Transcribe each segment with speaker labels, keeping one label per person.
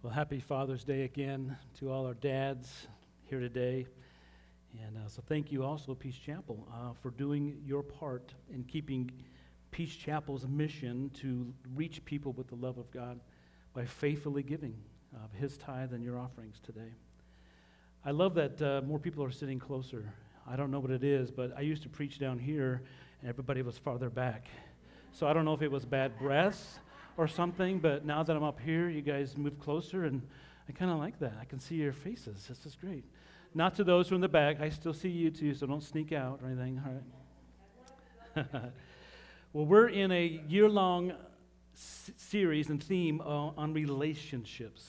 Speaker 1: Well, happy Father's Day again to all our dads here today. And so thank you also, Peace Chapel, for doing your part in keeping Peace Chapel's mission to reach people with the love of God by faithfully giving His tithe and your offerings today. I love that more people are sitting closer. I don't know what it is, but I used to preach down here, and everybody was farther back. So I don't know if it was bad breath or something, but now that I'm up here, you guys move closer, and I kind of like that. I can see your faces. This is great. Not to those who are in the back. I still see you too, so don't sneak out or anything. All right. Well, we're in a year-long series and theme on relationships.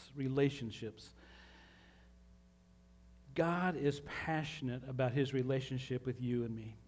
Speaker 1: God is passionate about His relationship with you and me.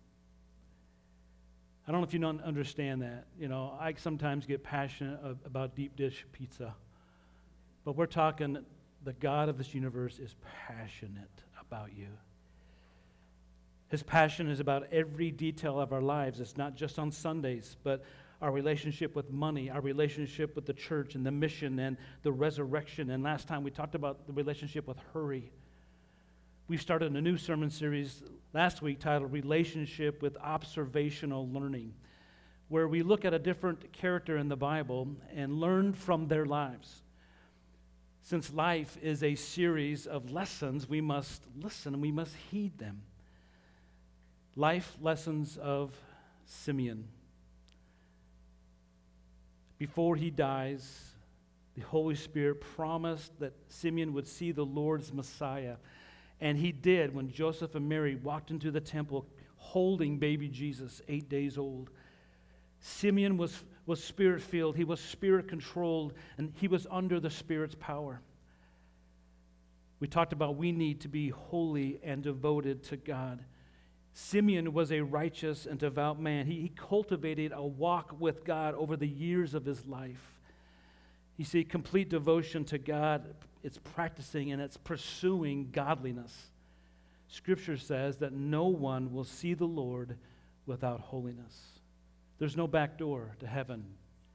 Speaker 1: I don't know if you don't understand that. You know, I sometimes get passionate about deep dish pizza. But we're talking, the God of this universe is passionate about you. His passion is about every detail of our lives. It's not just on Sundays, but our relationship with money, our relationship with the church and the mission and the resurrection. And last time we talked about the relationship with hurry. We started a new sermon series last week titled Relationship with Observational Learning, where we look at a different character in the Bible and learn from their lives. Since life is a series of lessons, we must listen and we must heed them. Life lessons of Simeon. Before he dies, the Holy Spirit promised that Simeon would see the Lord's Messiah. And he did when Joseph and Mary walked into the temple holding baby Jesus, 8 days old. Simeon was Spirit-filled. He was Spirit-controlled, and he was under the Spirit's power. We talked about we need to be holy and devoted to God. Simeon was a righteous and devout man. He cultivated a walk with God over the years of his life. You see, complete devotion to God, it's practicing and it's pursuing godliness. Scripture says that no one will see the Lord without holiness. There's no back door to heaven.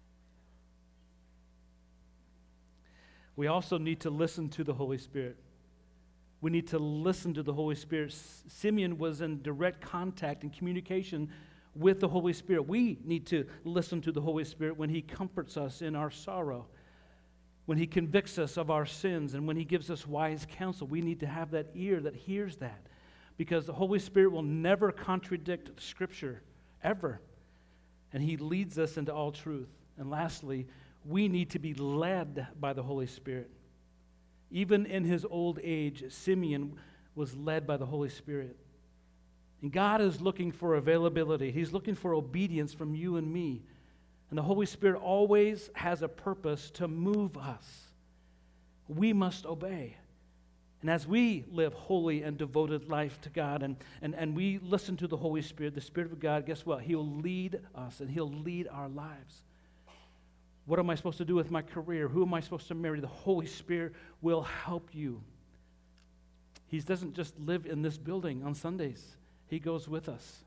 Speaker 1: We also need to listen to the Holy Spirit. We need to listen to the Holy Spirit. Simeon was in direct contact and communication with the Holy Spirit. We need to listen to the Holy Spirit when He comforts us in our sorrow, when He convicts us of our sins, and when He gives us wise counsel. We need to have that ear that hears that, because the Holy Spirit will never contradict Scripture, ever. And He leads us into all truth. And lastly, we need to be led by the Holy Spirit. Even in his old age, Simeon was led by the Holy Spirit. And God is looking for availability. He's looking for obedience from you and me. And the Holy Spirit always has a purpose to move us. We must obey. And as we live holy and devoted life to God and we listen to the Holy Spirit, the Spirit of God, guess what? He'll lead us and He'll lead our lives. What am I supposed to do with my career? Who am I supposed to marry? The Holy Spirit will help you. He doesn't just live in this building on Sundays. He goes with us.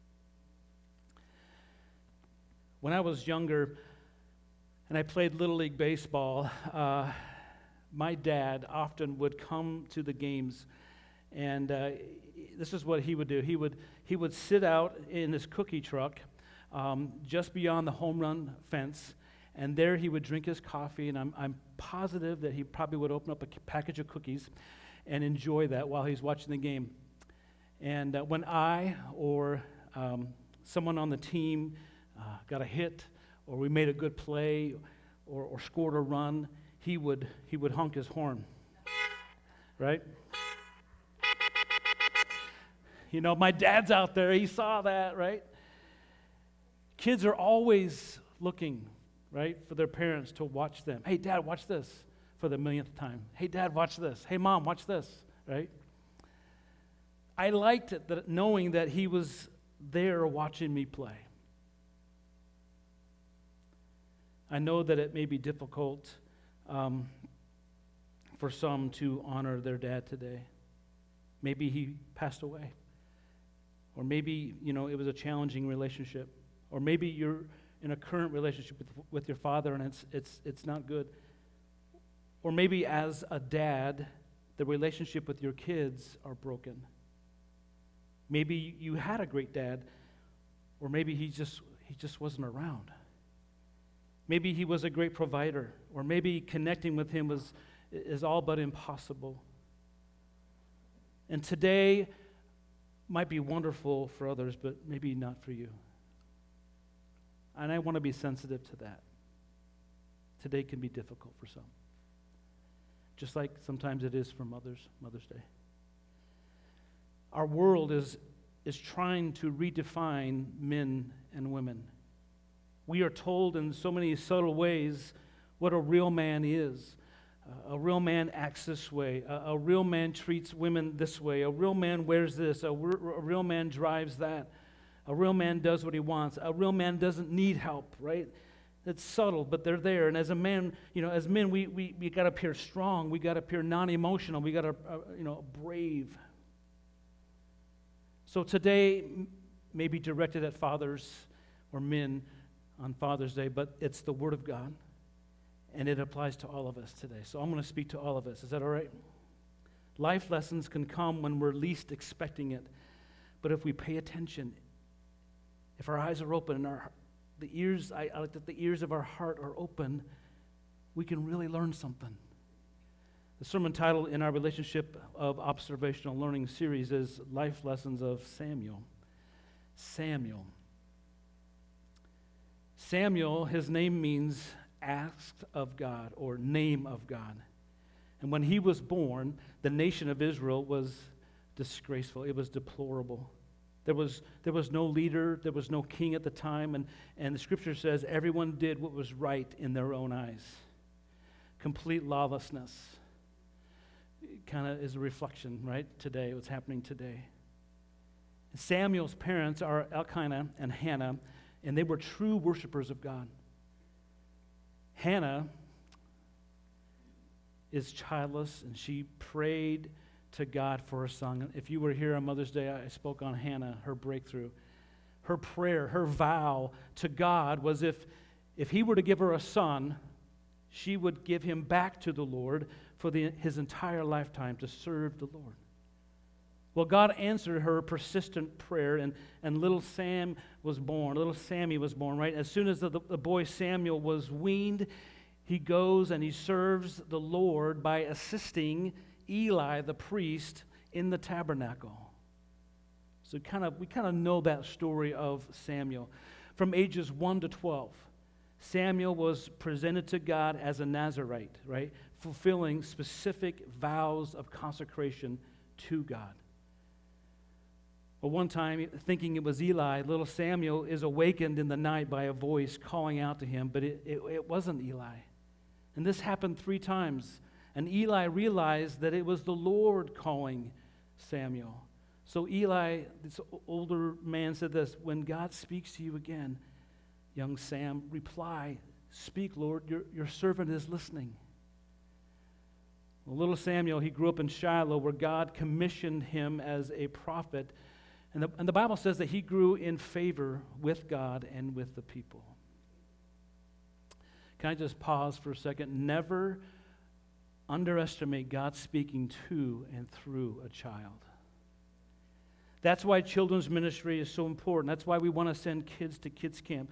Speaker 1: When I was younger and I played Little League Baseball, my dad often would come to the games, and this is what he would do. He would sit out in his cookie truck just beyond the home run fence, and there he would drink his coffee, and I'm positive that he probably would open up a package of cookies and enjoy that while he's watching the game. And when I or someone on the team got a hit, or we made a good play, or scored a run, he would honk his horn, right? You know, my dad's out there, he saw that, right? Kids are always looking, right, for their parents to watch them. Hey, Dad, watch this, for the millionth time. Hey, Dad, watch this. Hey, Mom, watch this, right? I liked it, that knowing that he was there watching me play. I know that it may be difficult for some to honor their dad today. Maybe he passed away. Or maybe, it was a challenging relationship. Or maybe you're in a current relationship with your father and it's not good. Or maybe as a dad, the relationship with your kids are broken. Maybe you had a great dad, or maybe he just wasn't around. Maybe he was a great provider, or maybe connecting with him is all but impossible. And today might be wonderful for others, but maybe not for you. And I want to be sensitive to that. Today can be difficult for some. Just like sometimes it is for Mother's Day. Our world is trying to redefine men and women. We are told in so many subtle ways what a real man is. A real man acts this way. A real man treats women this way. A real man wears this. A real man drives that. A real man does what he wants. A real man doesn't need help, right? It's subtle, but they're there. And as a man, as men, we got to appear strong. We got to appear non-emotional. We got to, brave. So today may be directed at fathers or men on Father's Day, but it's the Word of God, and it applies to all of us today. So I'm going to speak to all of us. Is that all right? Life lessons can come when we're least expecting it, but if we pay attention, if our eyes are open and I like that the ears of our heart are open, we can really learn something. The sermon title in our Relationship of Observational Learning series is Life Lessons of Samuel. Samuel, his name means asked of God or name of God. And when he was born, the nation of Israel was disgraceful. It was deplorable. There was no leader, there was no king at the time, and the scripture says everyone did what was right in their own eyes. Complete lawlessness. It kind of is a reflection, right, today, what's happening today. Samuel's parents are Elkanah and Hannah, and they were true worshipers of God. Hannah is childless, and she prayed to God for her son. If you were here on Mother's Day, I spoke on Hannah, her breakthrough. Her prayer, her vow to God was if he were to give her a son, she would give him back to the Lord for his entire lifetime to serve the Lord. Well, God answered her persistent prayer, and little Sammy was born, right? As soon as the boy Samuel was weaned, he goes and he serves the Lord by assisting Eli, the priest, in the tabernacle. So we kind of know that story of Samuel. From ages 1 to 12, Samuel was presented to God as a Nazirite, right? Fulfilling specific vows of consecration to God. Well, one time, thinking it was Eli, little Samuel is awakened in the night by a voice calling out to him, but it wasn't Eli. And this happened 3 times. And Eli realized that it was the Lord calling Samuel. So Eli, this older man, said this, "When God speaks to you again, young Sam, reply, 'Speak, Lord, your servant is listening.'" Well, little Samuel, he grew up in Shiloh, where God commissioned him as a prophet. And the Bible says that he grew in favor with God and with the people. Can I just pause for a second? Never underestimate God speaking to and through a child. That's why children's ministry is so important. That's why we want to send kids to kids camp.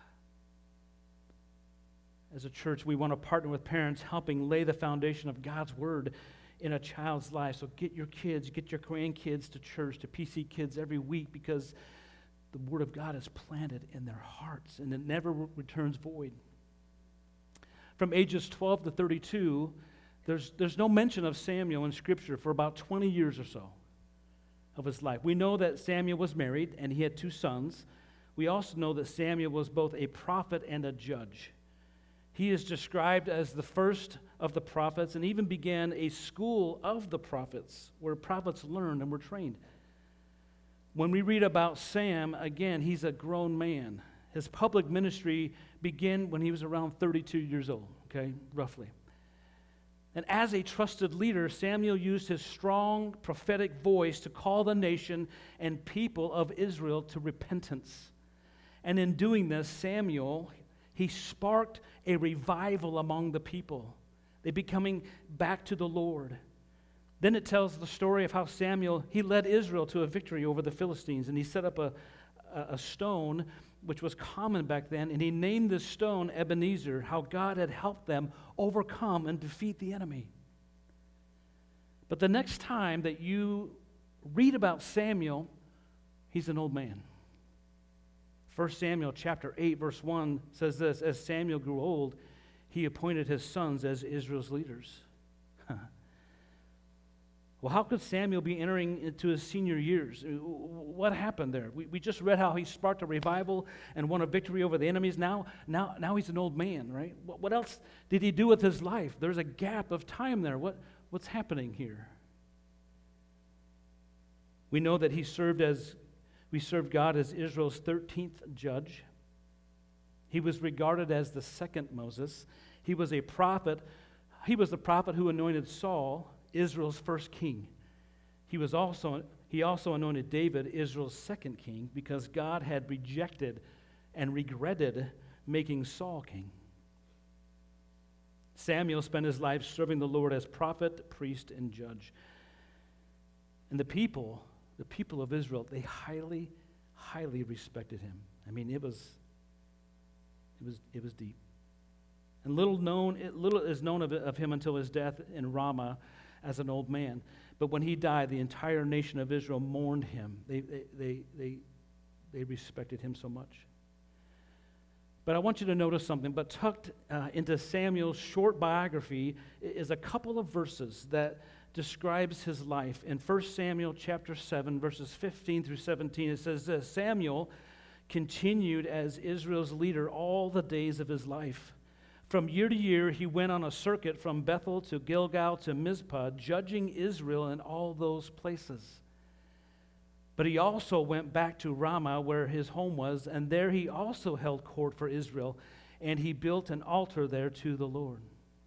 Speaker 1: As a church, we want to partner with parents helping lay the foundation of God's word in a child's life. So get your grandkids to church, to PC Kids every week, because the word of God is planted in their hearts and it never returns void. From ages 12 to 32, there's no mention of Samuel in Scripture for about 20 years or so of his life. We know that Samuel was married and he had 2 sons. We also know that Samuel was both a prophet and a judge. He is described as the first of the prophets and even began a school of the prophets where prophets learned and were trained. When we read about Sam, again, he's a grown man. His public ministry began when he was around 32 years old, okay, roughly. And as a trusted leader, Samuel used his strong prophetic voice to call the nation and people of Israel to repentance. And in doing this, Samuel, he sparked a revival among the people They be coming back to the Lord. Then it tells the story of how Samuel, he led Israel to a victory over the Philistines, and he set up a stone, which was common back then, and he named this stone Ebenezer, how God had helped them overcome and defeat the enemy. But the next time that you read about Samuel, he's an old man. 1 Samuel chapter 8, verse 1 says this, as Samuel grew old, he appointed his sons as Israel's leaders. Well, how could Samuel be entering into his senior years? What happened there? We just read how he sparked a revival and won a victory over the enemies. Now he's an old man, right? What else did he do with his life? There's a gap of time there. What's happening here? We know that we served God as Israel's 13th judge. He was regarded as the second Moses. He was a prophet. He was the prophet who anointed Saul, Israel's first king. He also anointed David, Israel's second king, because God had rejected and regretted making Saul king. Samuel spent his life serving the Lord as prophet, priest, and judge. And the people of Israel, they highly, highly respected him. I mean, it was deep. And little is known of him until his death in Ramah as an old man. But when he died, the entire nation of Israel mourned him. They respected him so much. But I want you to notice something. But tucked into Samuel's short biography is a couple of verses that describes his life. In 1 Samuel chapter 7, verses 15 through 17, it says this, Samuel continued as Israel's leader all the days of his life. From year to year, he went on a circuit from Bethel to Gilgal to Mizpah, judging Israel in all those places. But he also went back to Ramah, where his home was, and there he also held court for Israel, and he built an altar there to the Lord.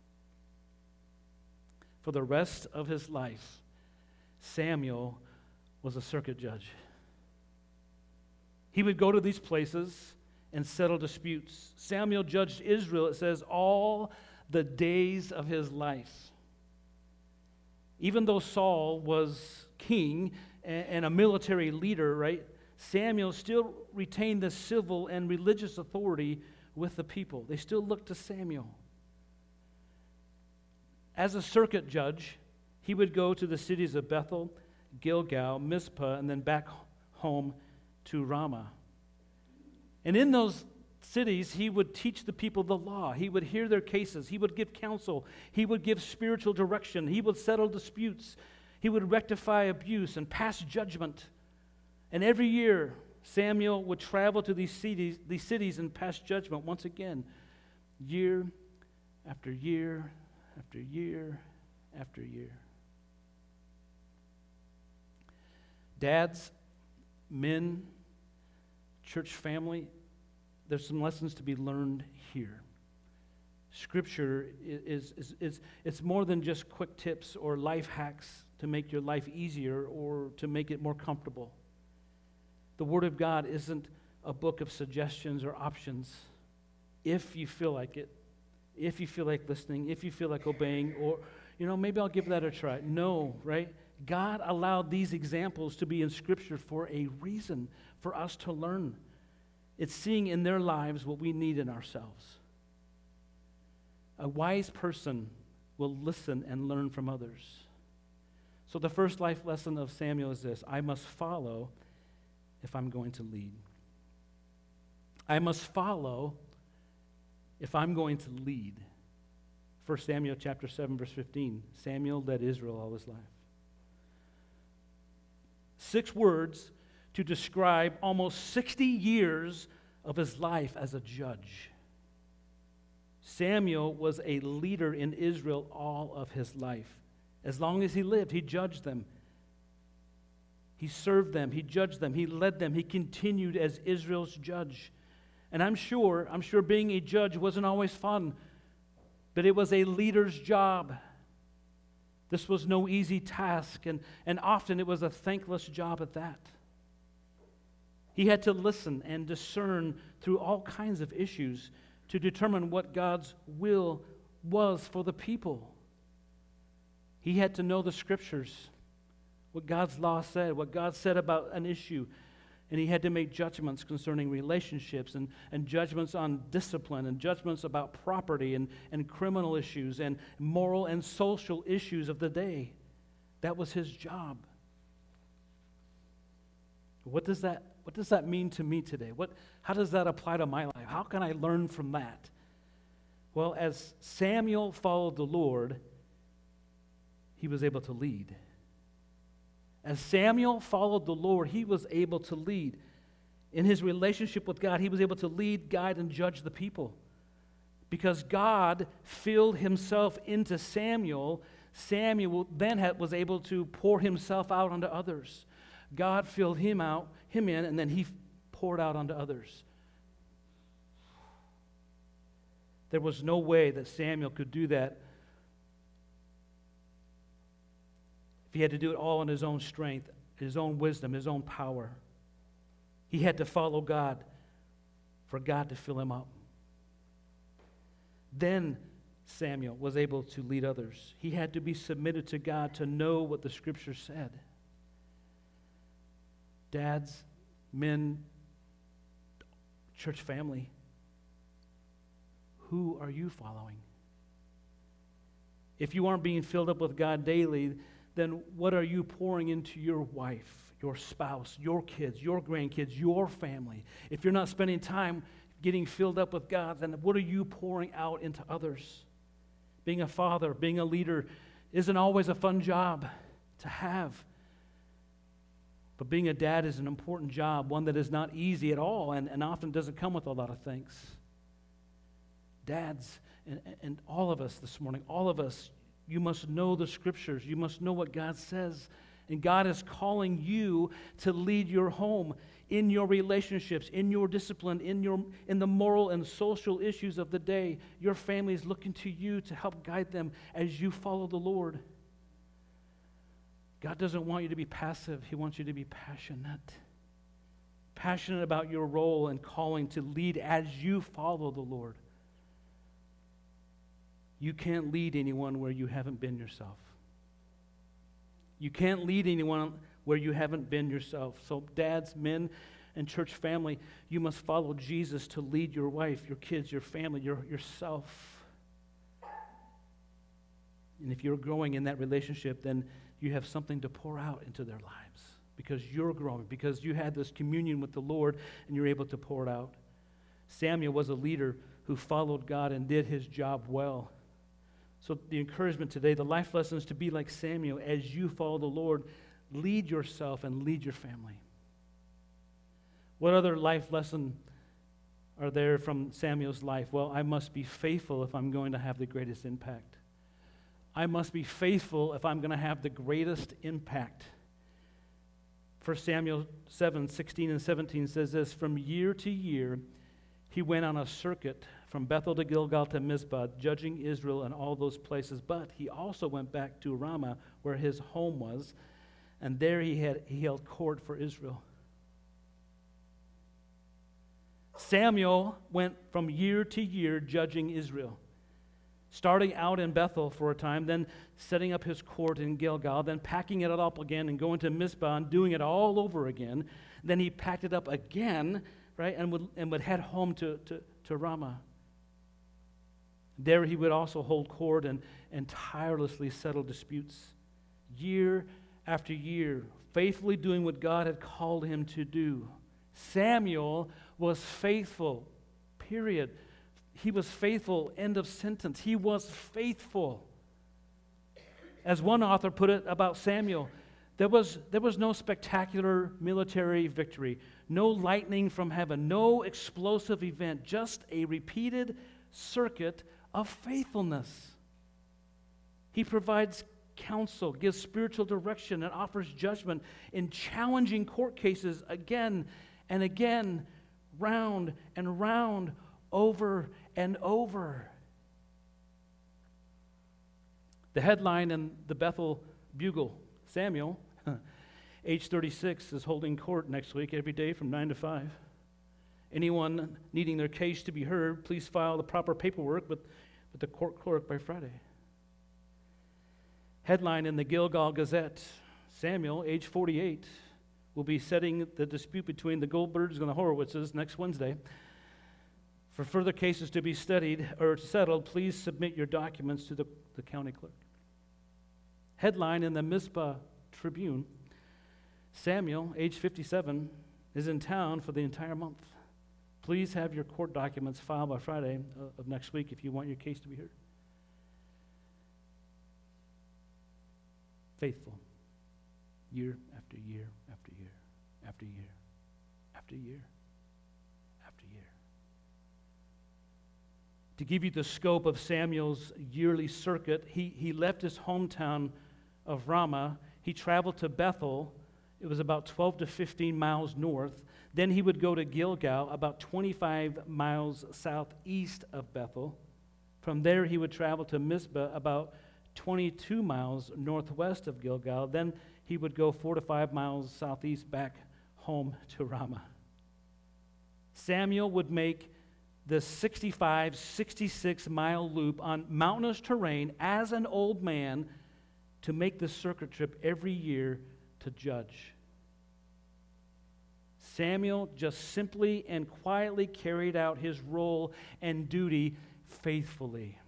Speaker 1: For the rest of his life, Samuel was a circuit judge. He would go to these places and settle disputes. Samuel judged Israel, it says, all the days of his life. Even though Saul was king and a military leader, right, Samuel still retained the civil and religious authority with the people. They still looked to Samuel. As a circuit judge, he would go to the cities of Bethel, Gilgal, Mizpah, and then back home to Ramah. And in those cities, he would teach the people the law. He would hear their cases. He would give counsel. He would give spiritual direction. He would settle disputes. He would rectify abuse and pass judgment. And every year, Samuel would travel to these cities and pass judgment once again, year after year after year after year. Dads, men, church family, there's some lessons to be learned here. Scripture it's more than just quick tips or life hacks to make your life easier or to make it more comfortable. The Word of God isn't a book of suggestions or options. If you feel like it, if you feel like listening, if you feel like obeying, or, maybe I'll give that a try. No, right? God allowed these examples to be in Scripture for a reason, for us to learn. It's seeing in their lives what we need in ourselves. A wise person will listen and learn from others. So the first life lesson of Samuel is this: I must follow if I'm going to lead. I must follow if I'm going to lead. 1 Samuel chapter 7, verse 15. Samuel led Israel all his life. 6 words to describe almost 60 years of his life as a judge. Samuel was a leader in Israel all of his life. As long as he lived, he judged them. He served them. He judged them. He led them. He continued as Israel's judge. And I'm sure being a judge wasn't always fun, but it was a leader's job. This was no easy task, and often it was a thankless job at that. He had to listen and discern through all kinds of issues to determine what God's will was for the people. He had to know the Scriptures, what God's law said, what God said about an issue. And he had to make judgments concerning relationships and judgments on discipline and judgments about property and criminal issues and moral and social issues of the day. That was his job. What does that mean to me today? How does that apply to my life? How can I learn from that? Well, as Samuel followed the Lord, he was able to lead. As Samuel followed the Lord, he was able to lead. In his relationship with God, he was able to lead, guide, and judge the people. Because God filled himself into Samuel, Samuel then was able to pour himself out onto others. God filled him in, and then he poured out onto others. There was no way that Samuel could do that if he had to do it all in his own strength, his own wisdom, his own power. He had to follow God for God to fill him up. Then Samuel was able to lead others. He had to be submitted to God to know what the Scripture said. Dads, men, church family, who are you following? If you aren't being filled up with God daily, then what are you pouring into your wife, your spouse, your kids, your grandkids, your family? If you're not spending time getting filled up with God, then what are you pouring out into others? Being a father, being a leader isn't always a fun job to have. But being a dad is an important job, one that is not easy at all and often doesn't come with a lot of things. Dads, and all of us this morning, all of us, you must know the Scriptures. You must know what God says. And God is calling you to lead your home in your relationships, in your discipline, in the moral and social issues of the day. Your family is looking to you to help guide them as you follow the Lord. God doesn't want you to be passive. He wants you to be passionate. Passionate about your role and calling to lead as you follow the Lord. You can't lead anyone where you haven't been yourself. You can't lead anyone where you haven't been yourself. So dads, men, and church family, you must follow Jesus to lead your wife, your kids, your family, yourself. And if you're growing in that relationship, then you have something to pour out into their lives because you're growing, because you had this communion with the Lord and you're able to pour it out. Samuel was a leader who followed God and did his job well. So the encouragement today, the life lesson is to be like Samuel. As you follow the Lord, lead yourself and lead your family. What other life lesson are there from Samuel's life? Well, I must be faithful if I'm going to have the greatest impact. I must be faithful if I'm going to have the greatest impact. 1 Samuel 7:16 and 17 says this, from year to year, he went on a circuit from Bethel to Gilgal to Mizpah, judging Israel in all those places. But he also went back to Ramah, where his home was, and there he held court for Israel. Samuel went from year to year judging Israel, starting out in Bethel for a time, then setting up his court in Gilgal, then packing it up again and going to Mizpah and doing it all over again. Then he packed it up again, right, and would head home to Ramah. There he would also hold court and tirelessly settle disputes. Year after year, faithfully doing what God had called him to do. Samuel was faithful, period. He was faithful, end of sentence. He was faithful. As one author put it about Samuel, there was no spectacular military victory, no lightning from heaven, no explosive event, just a repeated circuit of faithfulness. He provides counsel, gives spiritual direction, and offers judgment in challenging court cases again and again, round and round, over and over. The headline in the Bethel Bugle, Samuel, age 36, is holding court next week every day from 9 to 5. Anyone needing their case to be heard, please file the proper paperwork with the court clerk by Friday. Headline in the Gilgal Gazette, Samuel, age 48, will be setting the dispute between the Goldbergs and the Horowitzes next Wednesday. For further cases to be studied or settled, please submit your documents to the county clerk. Headline in the Mizpah Tribune, Samuel, age 57, is in town for the entire month. Please have your court documents filed by Friday of next week if you want your case to be heard. Faithful, year after year after year after year after year after year. To give you the scope of Samuel's yearly circuit, he left his hometown of Ramah. He traveled to Bethel. It was about 12 to 15 miles north. Then he would go to Gilgal, about 25 miles southeast of Bethel. From there, he would travel to Mizpah, about 22 miles northwest of Gilgal. Then he would go 4 to 5 miles southeast back home to Ramah. Samuel would make the 65, 66-mile loop on mountainous terrain as an old man to make the circuit trip every year to judge. Samuel just simply and quietly carried out his role and duty faithfully.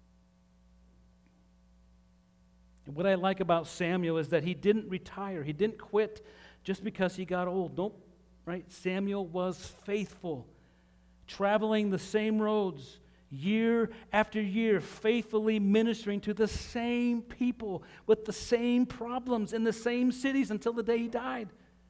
Speaker 1: And what I like about Samuel is that he didn't retire. He didn't quit just because he got old. Nope, right? Samuel was faithful, traveling the same roads year after year, faithfully ministering to the same people with the same problems in the same cities until the day he died.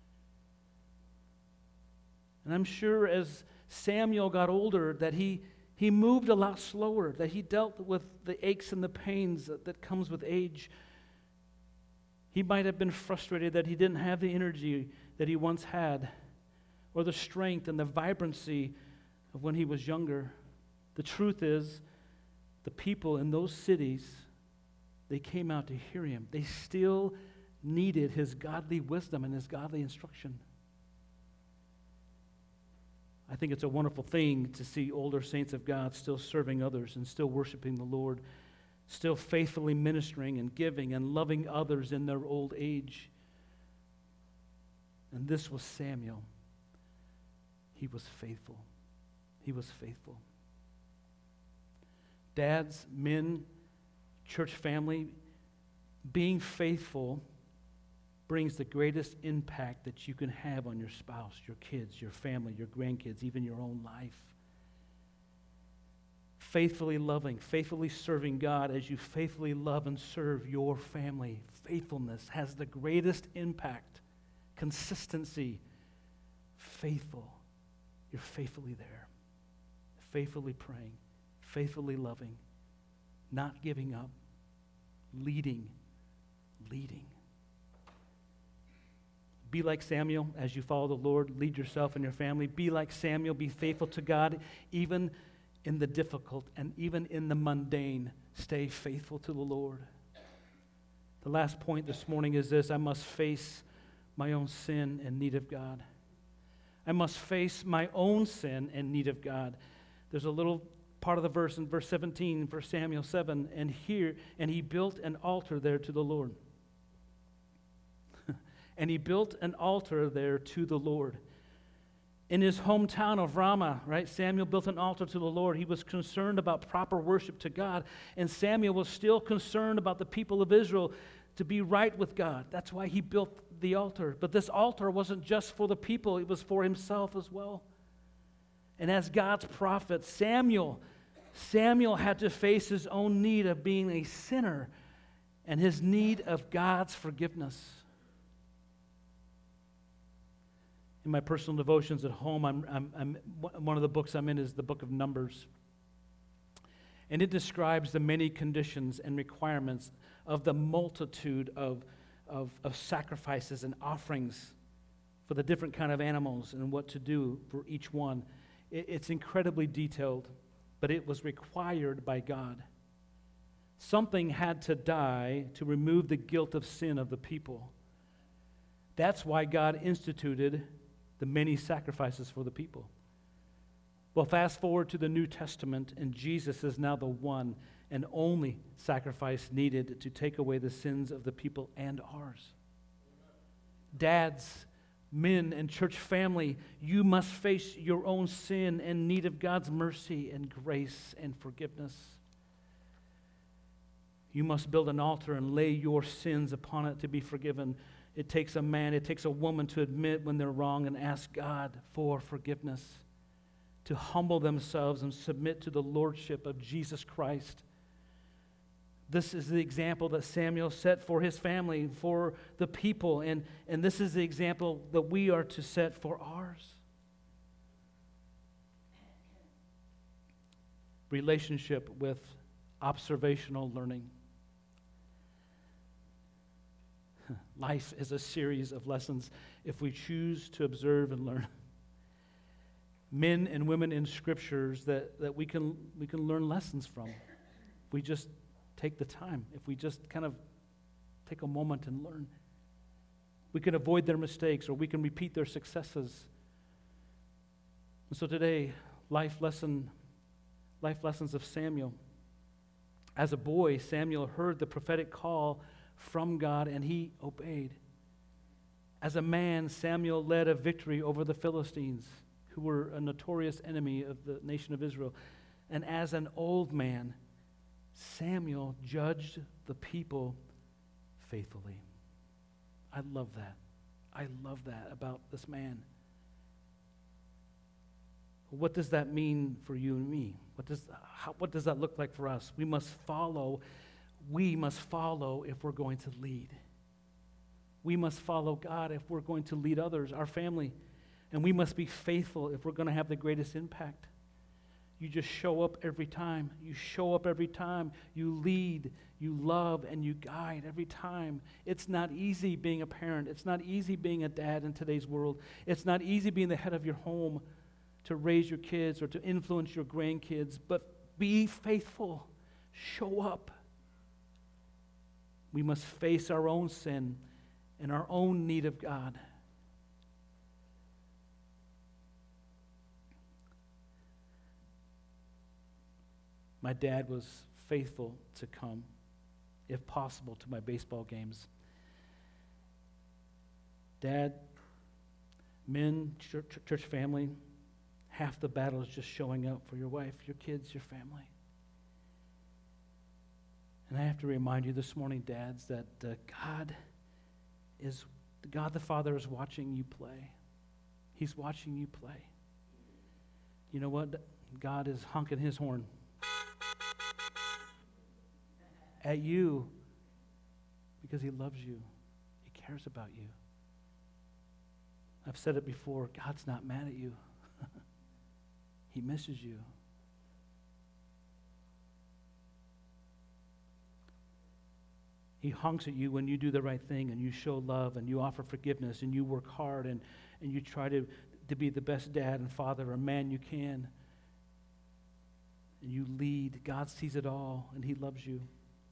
Speaker 1: And I'm sure as Samuel got older that he moved a lot slower, that he dealt with the aches and the pains that comes with age. He might have been frustrated that he didn't have the energy that he once had, or the strength and the vibrancy of when he was younger. The truth is, the people in those cities, they came out to hear him. They still needed his godly wisdom and his godly instruction. I think it's a wonderful thing to see older saints of God still serving others and still worshiping the Lord, still faithfully ministering and giving and loving others in their old age. And this was Samuel. He was faithful. He was faithful. Dads, men, church family, being faithful brings the greatest impact that you can have on your spouse, your kids, your family, your grandkids, even your own life. Faithfully loving, faithfully serving God as you faithfully love and serve your family. Faithfulness has the greatest impact. Consistency, faithful. You're faithfully there, faithfully praying, faithfully loving, not giving up, leading. Be like Samuel as you follow the Lord. Lead yourself and your family. Be like Samuel. Be faithful to God, even in the difficult and even in the mundane. Stay faithful to the Lord. The last point this morning is this: I must face my own sin and need of God. I must face my own sin and need of God. There's a little part of the verse in verse 17, 1 Samuel 7, and he built an altar there to the Lord. And he built an altar there to the Lord. In his hometown of Ramah, right, Samuel built an altar to the Lord. He was concerned about proper worship to God. And Samuel was still concerned about the people of Israel to be right with God. That's why he built the altar. But this altar wasn't just for the people, it was for himself as well. And as God's prophet, Samuel had to face his own need of being a sinner and his need of God's forgiveness. In my personal devotions at home, I'm one of the books I'm in is the book of Numbers. And it describes the many conditions and requirements of the multitude of sacrifices and offerings for the different kind of animals and what to do for each one. It's incredibly detailed, but it was required by God. Something had to die to remove the guilt of sin of the people. That's why God instituted the many sacrifices for the people. Well, fast forward to the New Testament, and Jesus is now the one and only sacrifice needed to take away the sins of the people and ours. Dads, men, and church family, you must face your own sin and need of God's mercy and grace and forgiveness. You must build an altar and lay your sins upon it to be forgiven. It takes a man, it takes a woman to admit when they're wrong and ask God for forgiveness, to humble themselves and submit to the lordship of Jesus Christ. This is the example that Samuel set for his family, for the people, and this is the example that we are to set for ours. Relationship with observational learning. Life is a series of lessons if we choose to observe and learn. Men and women in scriptures that we can learn lessons from. If we just take the time, if we just kind of take a moment and learn. We can avoid their mistakes, or we can repeat their successes. And so today, life lessons of Samuel. As a boy, Samuel heard the prophetic call from God, and he obeyed. As a man, Samuel led a victory over the Philistines, who were a notorious enemy of the nation of Israel. And as an old man, Samuel judged the people faithfully. I love that. I love that about this man. What does that mean for you and me? What does that look like for us? We must follow if we're going to lead. We must follow God if we're going to lead others, our family. And we must be faithful if we're going to have the greatest impact. You just show up every time. You show up every time. You lead, you love, and you guide every time. It's not easy being a parent. It's not easy being a dad in today's world. It's not easy being the head of your home to raise your kids or to influence your grandkids. But be faithful. Show up. We must face our own sin and our own need of God. My dad was faithful to come, if possible, to my baseball games. Dad, men, church family, half the battle is just showing up for your wife, your kids, your family. And I have to remind you this morning, dads, that God the Father is watching you play. He's watching you play. You know what? God is honking his horn at you because he loves you. He cares about you. I've said it before, God's not mad at you. He misses you. He honks at you when you do the right thing and you show love and you offer forgiveness and you work hard and you try to be the best dad and father or man you can. And you lead. God sees it all and he loves you.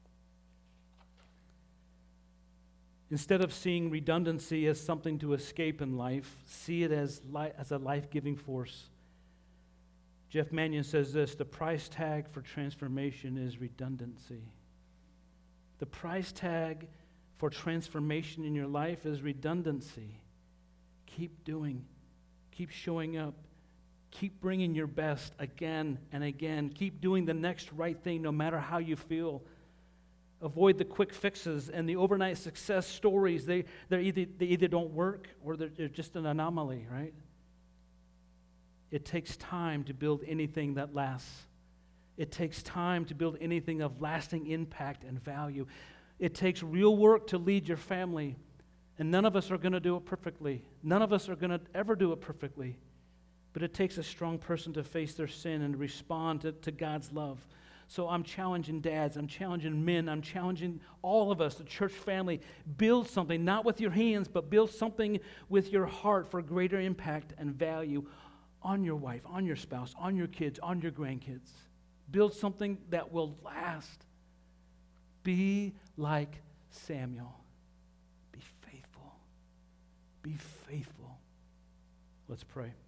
Speaker 1: Instead of seeing redundancy as something to escape in life, see it as a life-giving force. Jeff Manion says this: the price tag for transformation is redundancy. The price tag for transformation in your life is redundancy. Keep doing. Keep showing up. Keep bringing your best again and again. Keep doing the next right thing no matter how you feel. Avoid the quick fixes and the overnight success stories. They either don't work or they're just an anomaly, right? It takes time to build anything that lasts. It takes time to build anything of lasting impact and value. It takes real work to lead your family, and none of us are going to do it perfectly. None of us are going to ever do it perfectly. But it takes a strong person to face their sin and respond to God's love. So I'm challenging dads, I'm challenging men, I'm challenging all of us, the church family. Build something, not with your hands, but build something with your heart for greater impact and value on your wife, on your spouse, on your kids, on your grandkids. Build something that will last. Be like Samuel. Be faithful. Be faithful. Let's pray.